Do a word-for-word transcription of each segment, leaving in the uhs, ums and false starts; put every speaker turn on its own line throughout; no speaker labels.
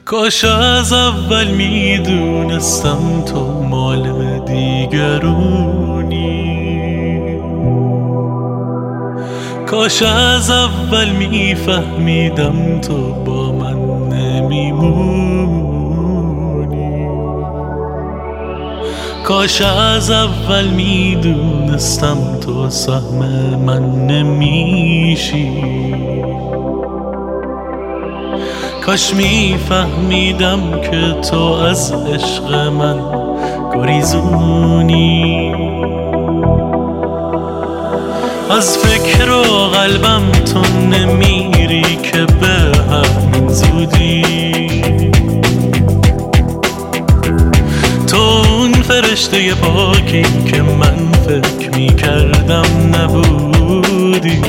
کاش از اول میدونستم تو مال دیگرونی، کاش از اول میفهمیدم تو با من نمیمونی، کاش از اول میدونستم تو سهم من نمیشی، کاش میفهمیدم که تو از عشق من گریزونی. از فکر و قلبم تو نمیری که به همین زودی، تو اون فرشته پاکی که من فکر میکردم نبودی.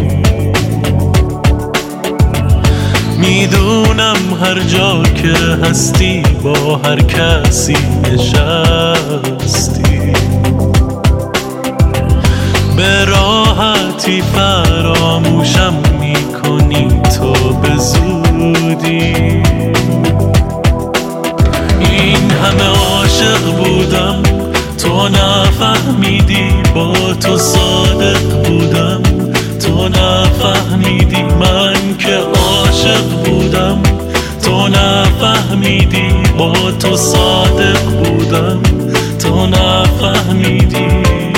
میدونم هر جا که هستی با هر کسی نشستی، به راحتی فراموشم میکنی تو به زودی. این همه عاشق بودم تو نفهمیدی، با تو صادق بودم تو نفهمیدی، من که عاشق بودم تو نفهمیدی، با تو صادق بودم تو نفهمیدی.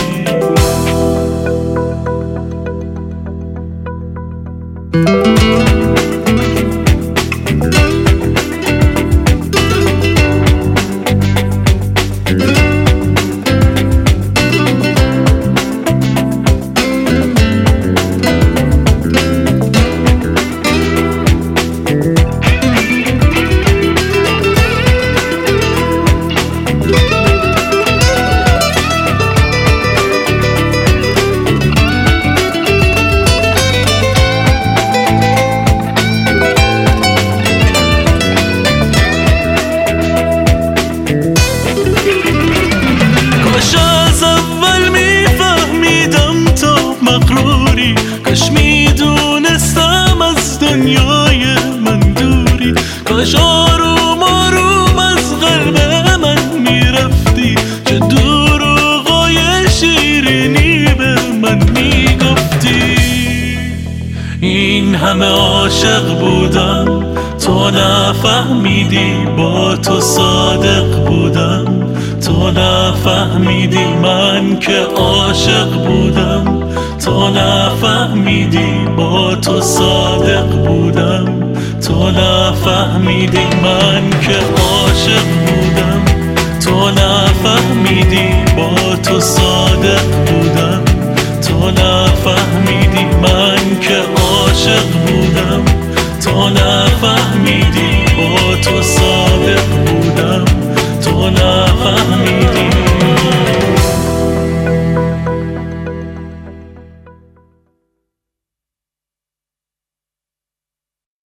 کاش میدونستم از دنیای من دوری، کاش آروم آروم از قلب من میرفتی، چه دروغای شیرینی به من میگفتی. این همه عاشق بودم تو نفهمیدی، با تو صادق بودم تو نفهمیدی، من که عاشق بودم تو نفهمیدی، با تو صادق بودم تو نفهمیدی، من که عاشق بودم تو نفهمیدی، با تو صادق بودم تو نفهمیدی، من که عاشق بودم تو نفهمیدی.